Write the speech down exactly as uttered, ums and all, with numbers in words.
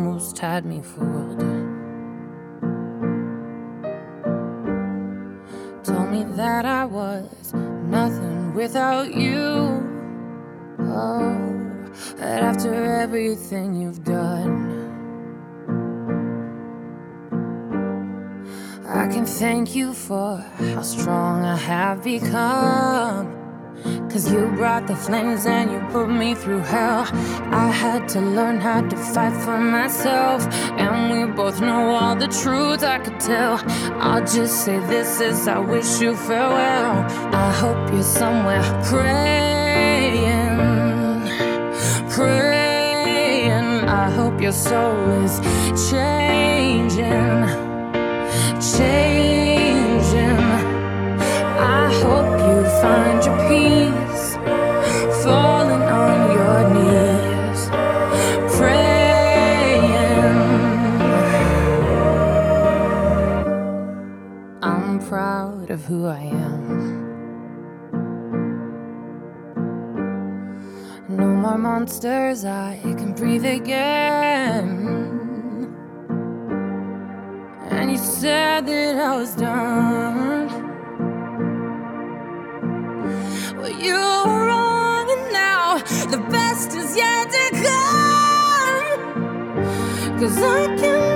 almost had me fooled. Told me that I was nothing without you. Oh, that after everything you've done, I can thank you for how strong I have become. 'Cause you brought the flames and you put me through hell. I had to learn how to fight for myself, and we both know all the truth I could tell. I'll just say this as I wish you farewell. I hope you're somewhere praying, praying. I hope your soul is changing, changing. I hope you find your peace, falling on your knees, praying. I'm proud of who I am. No more monsters, I can breathe again. And you said that I was done. Well, you were wrong, and now the best is yet to come. 'Cause I can